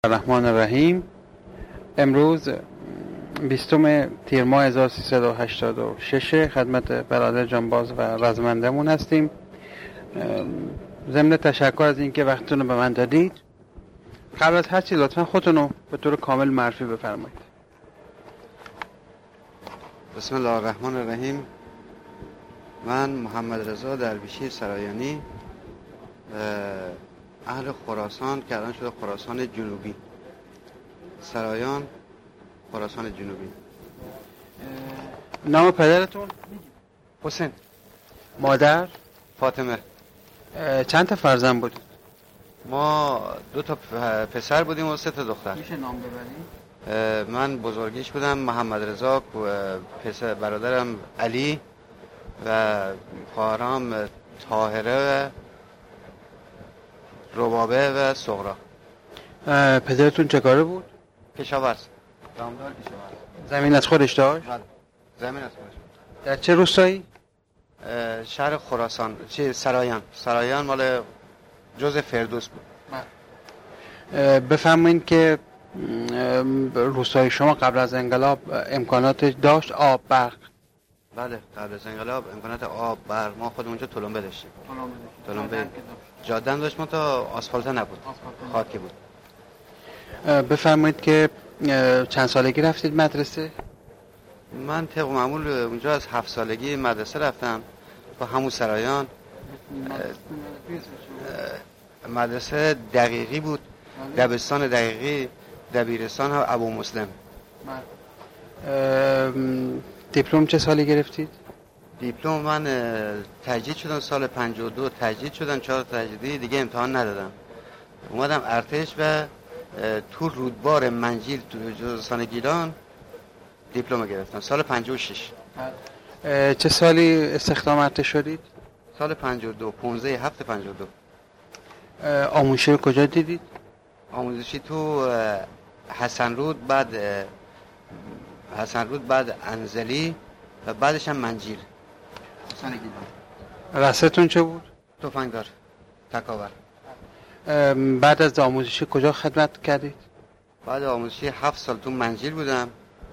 الرحمن الرحیم. امروز 20 تیر ماه 1386 خدمت برادر جانباز و رزمندمون هستیم. ضمن تشکر از اینکه وقتتون رو به من دادید. قبل از هر چیز لطفا خودتون رو به طور کامل معرفی بفرمایید. بسم الله الرحمن الرحیم. من محمد رضا درویشی سرایانی، اهل خراسان که الان شده خراسان جنوبی، سرایان، خراسان جنوبی. نام پدرتون؟ حسین. مادر؟ فاطمه. چند تا فرزند بود؟ ما 2 تا پسر بودیم و 3 تا دختر. میشه نام ببرید؟ من بزرگیش بودم محمد رضا، پسر برادرم علی و خواهرام طاهره و ربابه و صغرا. پدرتون چه کاره بود؟ کشاورز، دامدار کشاورز. زمین از خودش داشت؟ بله، زمین از خودش. در چه روستایی؟ شهر خراسان، سرایان مال جزء فردوس بود. بفرمایید که روستای شما قبل از انقلاب امکانات داشت آب برق؟ بله، قبل از انقلاب امکانات آب برق، ما خودمون اونجا تلمبه داشتیم. تلمبه جاده داشت، ما تا آسفالت نبود، خاکی بود. بفرمایید که چند سالگی رفتید مدرسه؟ من طبق معمول اونجا از 7 سالگی مدرسه رفتم با همون سرایان. مدرسه دقیقی بود، دبستان دقیقی، دبیرستان هم ابو مسلم. دیپلم چه سالی گرفتید؟ دیپلم من تجدید شدم سال 52، تجدید شدم 4 تجدیدی دیگه امتحان ندادم. اومدم ارتش و تو رودبار منجیل تو جزستان گیلان دیپلم گرفتم سال 56. چه سالی استخدام ارتش شدید؟ سال 52، 15/7/52. آموزشی رو کجا دیدید؟ آموزشی تو حسن رود، بعد انزلی و بعدش هم منجیل. رستون چه بود؟ تفنگدار، تکاور. بعد از آموزشی کجا خدمت کردید؟ بعد آموزشی 7 سال تو منجیل بودم.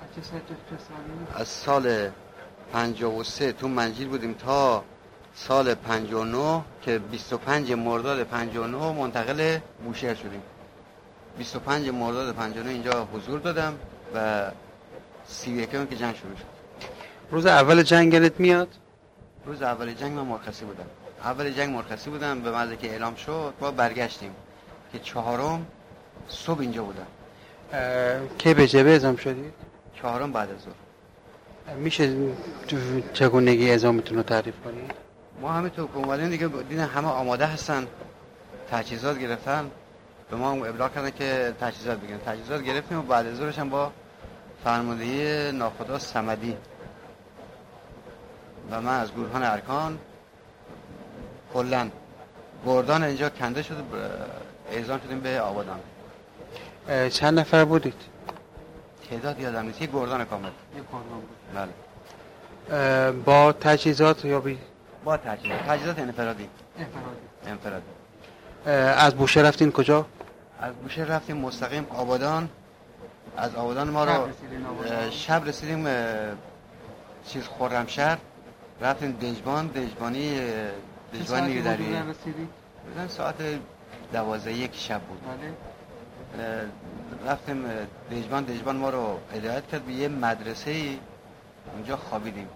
از سال 53 تو منجیل بودیم تا سال 59 که 25 مرداد 59 منتقل بوشهر شدیم. 25 مرداد 59 اینجا حضور دادم و 31 که جنگ شروع شد. روز اول جنگ یادت میاد؟ روز اول جنگ من مرخصی بودم. اول جنگ مرخصی بودم، به محض که اعلام شد ما برگشتیم که 4 صبح اینجا بودم. کی به جبهه اعزام شدید؟ 4 بعد از ظهر. میشه چگونگی اعزامتون رو تعریف کنید؟ ما همینطور که اومدیم دیگه دیدن همه آماده هستن، تجهیزات گرفتن، به ما ابلاغ کردن که تجهیزات بگیریم. تجهیزات گرفتیم و بعد از ظهرش هم با فرماندهی ناخدا صمدی و من از گروهان ارکان کلاً گردان اینجا کنده شد، اعزام شدیم به آبادان. چند نفر بودید؟ تعداد یادم نیست، یک گردان کامل. بله. با تجهیزات یا بی؟ با تجهیزات انفرادی. از بوشهر رفتین کجا؟ از بوشهر رفتیم مستقیم آبادان. از آبادان ما رو شب رسیدیم خرمشهر، رفتیم دژبانی نیودری. بودن ساعت 12 شب بود. رفتیم دژبان ما رو هدایت کرد به یه مدرسه‌ای، اونجا خوابیدیم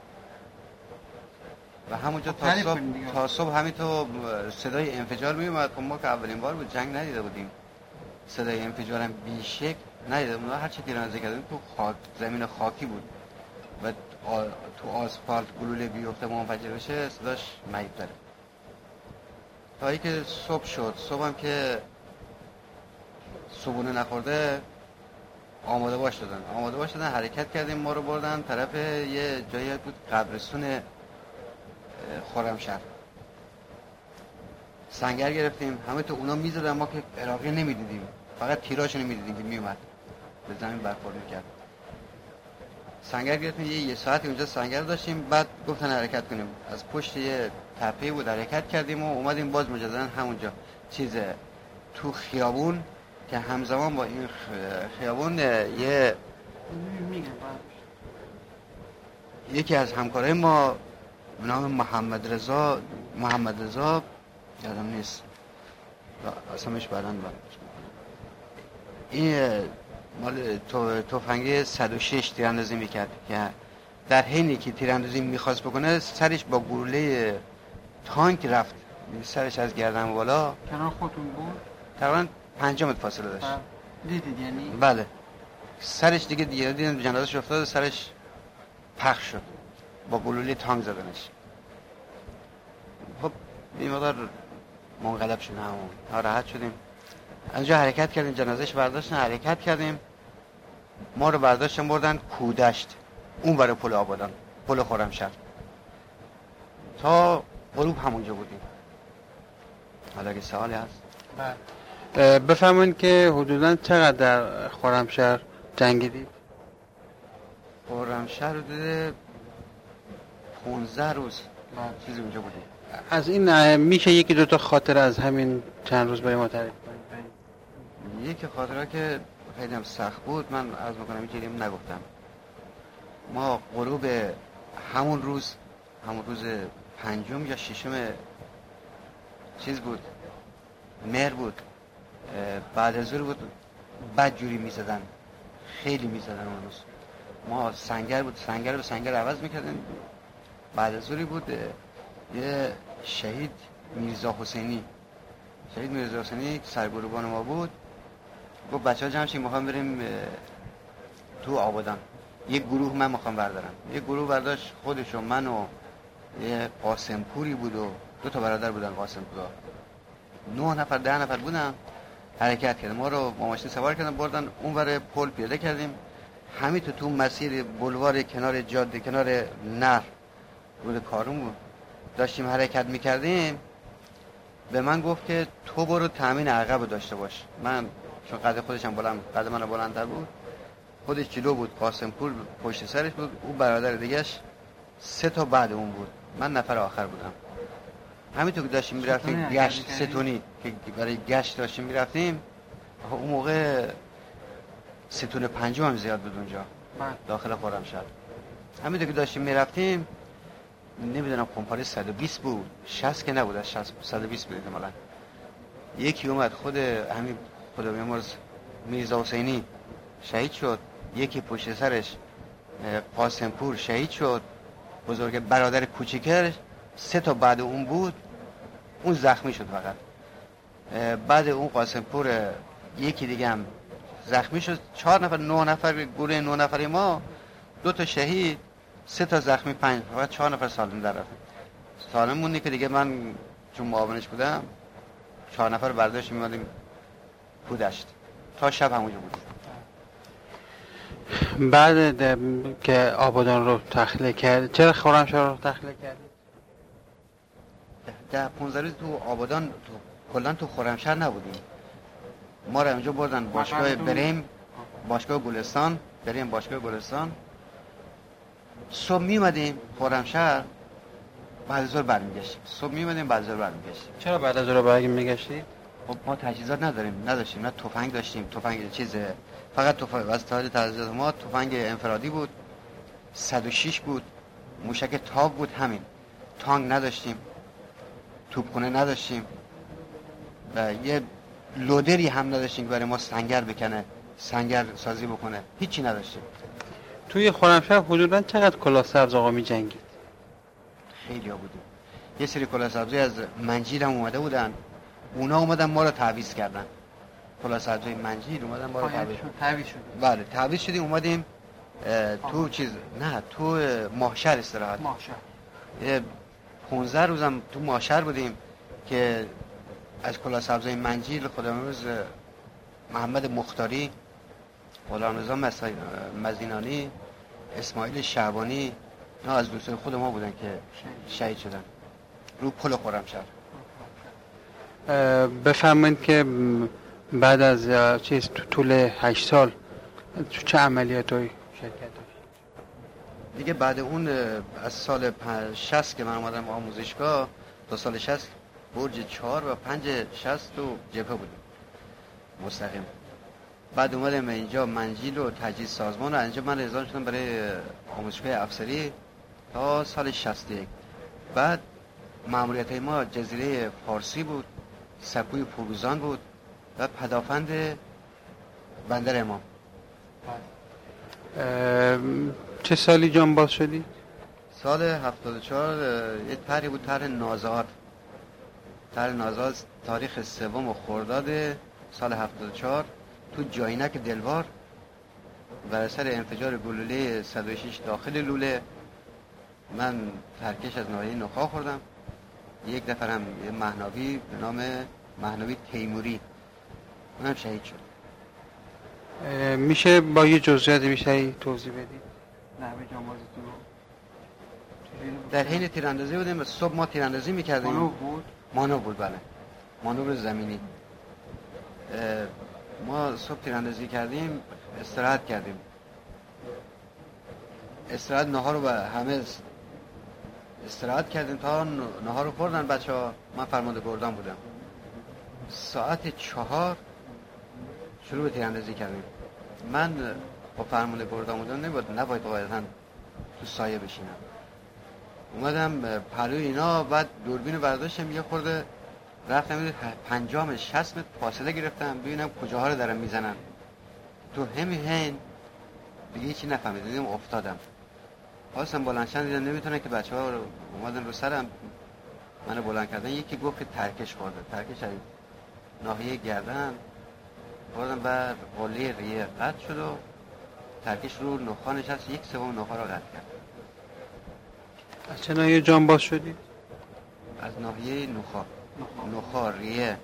و همونجا تا صبح همینطور صدای انفجار میومد. خب ما که اولین بار بود، جنگ ندیده بودیم، صدای انفجار هم بیشک ندیده بودیم. هر چی تیراندازی کردیم تو زمین خاکی بود و تو آسفالت گلوله بیفته منفجر بشه صداش مهیب داره. تا ای که صبح شد، صبح هم که صبحونه نخورده آماده باش دادن حرکت کردیم. ما رو بردن طرف یه جایی بود قبرستون خرمشهر، سنگر گرفتیم. همه تو اونا میزدن، ما که عراقی نمیدیدیم، فقط تیراشونو میدیدیم که میومد به زمین برخورد میکرد. سنگر گرفتیم، یه ساعتی اونجا سنگر داشتیم. بعد گفتن حرکت کنیم، از پشت یه تپه بود حرکت کردیم و اومدیم باز مجددا همونجا تو خیابون که همزمان با این خیابون یکی از همکارای ما به نام محمد رضا یادم نیست اسمش بعداً این مال تفنگ 106 تیراندازی میکرد که در حینی که تیراندازی میخواست بکنه سرش با گلوله تانک رفت، سرش از گردن بالا. کنار خودتون بود؟ تقریبا 5 متر فاصله داشت. دیدید یعنی؟ بله. سرش دیگه دیدم جنازه‌اش افتاد، سرش پخش شد، با گلوله تانک زدنش. خب این مقدار منقلب شدیم، ناراحت شدیم. اونجا حرکت کردیم، جنازه‌اش برداشتن، حرکت کردیم. ما رو برداشتن بردن کودشت، اون برای پل آبادان، پل خرمشهر. تا غروب همونجا بودیم. حالا که سوالی هست؟ بله. بفرمایید که حدوداً چقدر در خرمشهر جنگیدید؟ خرمشهر حدود 15 روز چیزی اونجا بودیم. از این میشه یکی دو تا خاطر از همین چند روز برای ما تعریف کنید؟ یکی خاطره که خیلی هم سخت بود، من عرض میکنم اینجوری نگفتم. ما غروب همون روز پنجم یا ششم چیز بود، مهر بود، بعد از ظهر بود، بد جوری میزدن، خیلی میزدن اون روز. ما سنگر بود، سنگر به سنگر عوض میکردن. بعد از ظهری بود، یه شهید میرزا حسینی سرگروبان ما بود، گفت بچه ها جمع شیم میخوام بریم تو آبادان. یک گروه من میخوام بردارم، یک گروه برداشت، خودش و من و یه قاسم پوری بود و 2 تا برادر بودن قاسم پورا، 9 نفر 10 نفر بودن. حرکت کردن، ما رو با ماشین سوار کردن، بردن اون ور پل پیاده کردیم. همین تو مسیر بلوار کنار جاده، کنار نهر رود کارون بود، داشتیم حرکت میکردیم. به من گفت که تو برو تامین عقب داشته باش. من چون قد خودش هم قد من بلندتر بود، خودش جلو بود، قاسم پور پشت سرش بود، اون برادر دیگه‌اش 3 تا بعد اون بود، من نفر آخر بودم. همینطور که داشتیم میرفتیم گشت ستونی که برای گشت داشتیم میرفتیم، اون موقع ستون 5 هم زیاد بود اونجا داخل خرمشهر. همینطور که داشتیم میرفتیم، نمیدونم کمپانی 120 بود، 60 که نبود، از 120 بود احتمالاً. یکی اومد، خود همین خدا بیامرز میرزا حسینی شهید شد، یکی پشت سرش قاسم پور شهید شد، بزرگ برادر کوچیکش 3 تا بعد اون بود، اون زخمی شد فقط. بعد اون قاسم پور یکی دیگه هم زخمی شد. 4 نفر 9 نفر گروه 9 نفری ما، 2 تا شهید، 3 تا زخمی، 5 فقط 4 نفر سالم در رفت. سالم موندی که دیگه من چون معاونش بودم 4 نفر برداشت می‌مادیم کودشت تا شب همونجا بودیم. بعد که آبادان رو تخلیه کرد، چرا خرمشهر رو تخلیه کردید؟ 10-15 روز تو آبادان کلا تو خرمشهر نبودیم. ما رو اونجا بردن باشگاه بریم، باشگاه گلستان، بریم باشگاه گلستان. صبح میمدیم خرمشهر، بعد از ظهر برمیگشتیم. صبح میمدیم بعد از ظهر برمیگشتیم. چرا بعد از ظهر برمیگشتید؟ خب ما تجهیزات نداشتیم، نه تفنگ داشتیم، تفنگ فقط تفنگ از تجهیزات ما تفنگ انفرادی بود، 106 بود، موشک تاب بود، همین. تانک نداشتیم، توپخانه نداشتیم و یه لودری هم نداشتیم که برای ما سنگر بکنه، سنگر سازی بکنه، هیچی نداشتیم. توی خرمشهر حدوداً چقدر کلاه سبز آقا می جنگید؟ خیلی ها بودیم. یه سری کلاه سبزی از منجیل هم اومده بودن، اونا اومدن ما رو تعویض کردن. کلاه سبزی منجیل اومدن ما رو تعویض شد. بله تعویض شدیم، اومدیم تو تو ماهشهر استراحت. ماهشهر 15 روزم تو ماهشهر بودیم که از کلاه سبزی منجیل خداوند محمد مختاری، غلامرضا مزینانی، اسماعیل شعبانی، اینا از دوستان خود ما بودن که شهید شدن رو پل خرمشهر. بفرمایید که بعد از تو طول 8 سال چه عملیاتایی شرکت داشت؟ دیگه بعد اون از سال 60 که من اومدم آموزشگاه تا سال 60 برج 4 و 5 60 تو جبهه بودیم مستقیم. بعد اومدم اینجا منجیل و تجهیز سازمان و اینجا من رضا شدم برای آموزشگاه افسری تا سال 61. بعد ماموریت ما جزیره فارسی بود، سکوی فروزان بود و پدافند بندر امام. چه سالی جانباز شدی؟ سال 74 یه طرحی بود، طرح نازآت. طرح نازآت تاریخ 3 خرداد سال 74 تو جاینک دلوار بر اثر انفجار گلوله 106 داخل لوله من ترکش از ناحیه نخاع خوردم. یک نفرم یه مهناوی به نام مهناوی تیموری، اونم شهید شد. میشه با یه جزئیات بیشتری توضیح بدی؟ نحوه جانبازیتون رو؟ در حین تیراندازی بودیم، صبح ما تیراندازی میکردیم. مانور بود؟ مانور بود، بله، مانور زمینی. ما صبح تیراندازی کردیم، استراحت کردیم. استراحت نهار رو به همه استراحت کردیم تا نهار رو خوردن بچه‌ها. من فرمانده گردان بودم. ساعت 4 شروع به تیراندازی کردیم. من با فرمانده گردان بودم، نباید قاعدتاً تو سایه بشینم. اومدم پلوی اینا، بعد دوربین رو برداشتم، یه خورده رفتم 50-60 متر فاصله گرفتم ببینم کجاها رو دارن میزنن. تو همین حین دیگه هیچی نفهمیدم، دیدم افتادم. خواستم بلندشم، دیدم نمیتونه که بچه‌ها رو اومدن رو سرم منو بلند کردن. یکی گفت که ترکش خورده، ترکش از ناحیه گردن خوردم، بعد قله ریه قطع شد و ترکش رو نخاع نشست، 1/3 نخاع رو قطع کرد. از چه ناحیه جانباز شدی؟ از ناحیه نخاع ریه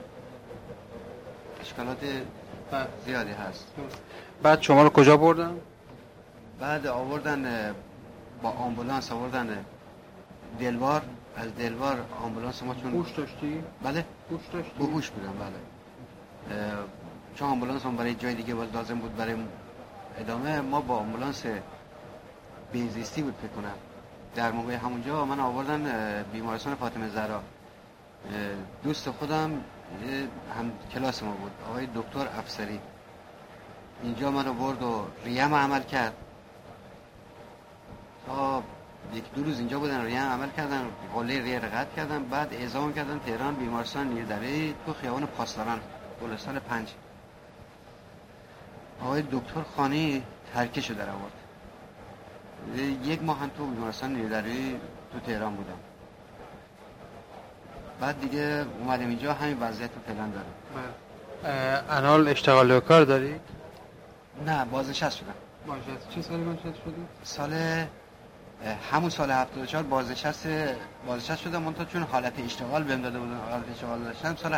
اشکالات زیادی هست. بعد شما رو کجا بردن؟ بعد آوردن با آمبولانس آوردن دلوار. از دلوار آمبولانس ما چون هوش داشتی؟ بله هوش داشتی؟ هوش بودم، بله. چون آمبولانس هم برای جای دیگه باز لازم بود برای ادامه، ما با آمبولانس بهزیستی بود فکر کنم در موقع همونجا من آوردن بیمارستان فاطمه زهرا. دوست خودم هم کلاس ما بود، آقای دکتر افسری، اینجا منو برد و ریم عمل کرد. تا 1-2 روز اینجا بودن، ریم عمل کردن، قله ریه رو قطع کردن. بعد اعزام کردن تهران بیمارستان نیردری تو خیابان پاسداران گلستان 5. آقای دکتر خانی ترکشو در آورد. 1 ماه هم تو بیمارستان نیردری تو تهران بودم. بعد دیگه اومدم اینجا، همین وضعیت رو فعلا دارم. الان اشتغال و کار داری؟ نه، بازنشست شدم. بازنشست. چه سالی بازنشست شدی؟ همون سال 74 بازنشست شدم. منتها چون حالت اشتغال بهم داده بودن، حالت اشتغال داشتم، سال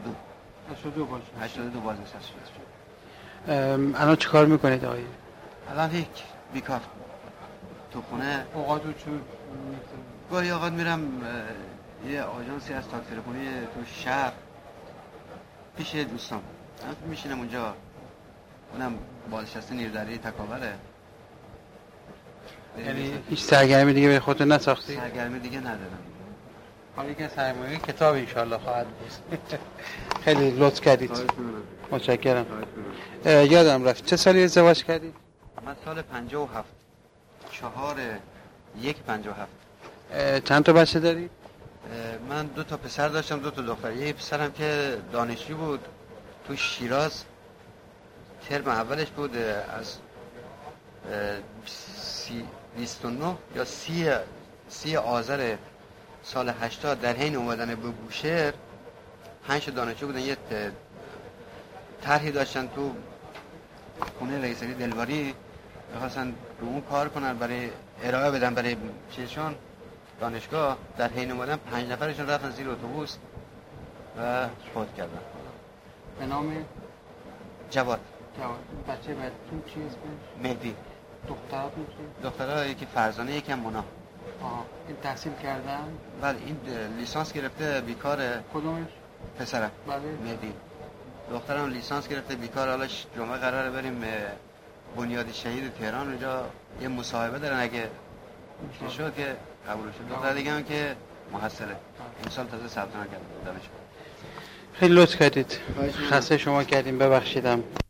82 بازنشست شدم. الان چه کار میکنید آقای؟ الان هیچ، بیکار تو خونه. اوقاتو چه؟ گاهی اوقات میرم یه آژانسی از تاکسی تلفنی تو شهر پیش دوستام، میشینم اونجا. اونم بازنشسته نیردری تکاوره. یعنی هیچ سرگرمی دیگه به خودت نساختی؟ سرگرمی دیگه ندارم. حالا که سرگرمی کتاب انشالله خواهد بود. خیلی لطف کردید. متشکرم. یادم رفت، چه سالی ازدواج کردید؟ من سال 57 4/1/57. چند تا بچه دارید؟ من 2 تا پسر داشتم، 2 تا دختر. یه پسرم که دانشجو بود تو شیراز، ترم اولش بود. از 29 یا 30 آذر سال 80 در حین اومدن به بوشهر 5 دانشجو بودن، یه طرحی داشتن تو خونه رئیس علی دلواری، می‌خواستن رو اون کار کنن برای ارائه بدن برای چیزشون دانشگاه. در حین اومدن 5 نفرشون رفتن زیر اتوبوس و فوت کردن. به نام جواد. بچه بعدتون چی اسمش؟ مهدی. دختراتون چی؟ دخترها یکی فرزانه، یکی هم مونا. این تحصیل کردن؟ بله، این لیسانس گرفته بیکاره. کدومش؟ پسرم. بله. مهدی. دخترم لیسانس گرفته بیکار. حالا جمعه قراره بریم بنیاد شهید تهران، اونجا یه مصاحبه دارن، اگه شد که قبول شد. دختر دیگه هم که محصله، این سال تازه ثبت نام کرده دانشگاه. خیلی لطف کردید. خسته شما کردیم، ببخشیدم.